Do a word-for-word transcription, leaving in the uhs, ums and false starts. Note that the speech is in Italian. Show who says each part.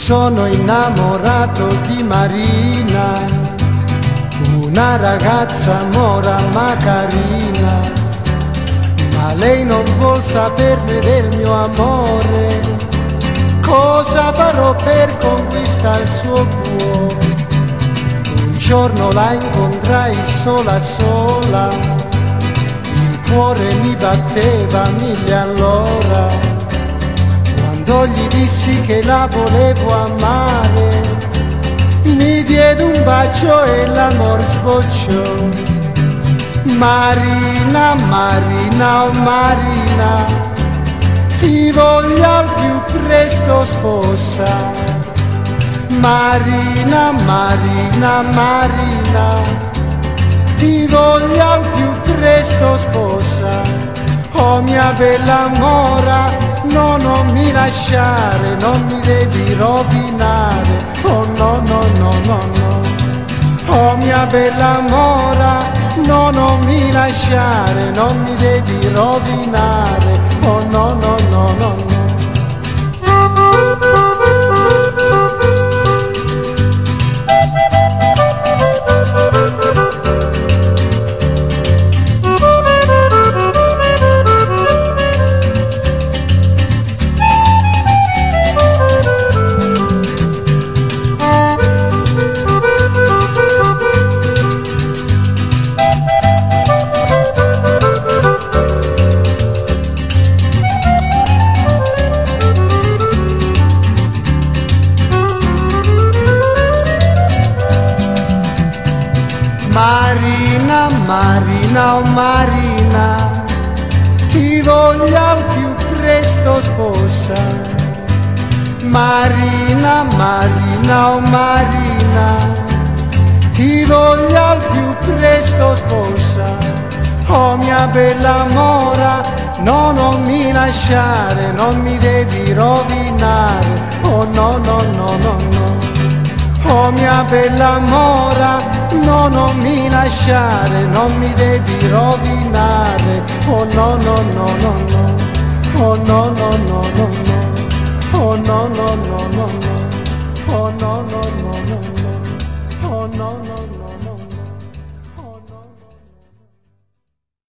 Speaker 1: sono innamorato di Marina, una ragazza mora ma carina, ma lei non vuol saperne del mio amore. Cosa farò per conquistare il suo cuore? Un giorno la incontrai sola sola, il cuore mi batteva a mille all'ora. Quando gli dissi che la volevo amare, mi diede un bacio e l'amor sbocciò. Marina, Marina, oh Marina, ti voglio al più presto sposa. Marina, Marina, Marina, ti voglio al più presto sposa. Oh mia bella mora, no, non mi lasciare, non mi devi rovinare. Oh no, no, no, no, no. Oh mia bella mora, no, non mi lasciare, non mi devi rovinare. Oh no, no, no, no, no. Marina, Marina, oh Marina, ti voglio al più presto sposa. Marina, Marina, oh Marina, ti voglio al più presto sposa. Oh mia bella mora, no, non mi lasciare, non mi devi rovinare. Oh no, no, no, no, no. Oh mia bella mora, no, non mi lasciare, non mi devi rovinare. Oh no, no, no, no, no. Oh no, no, no, no, no. Oh no, no, no, no, no. Oh no, no, no, no, no. Oh no, no, no.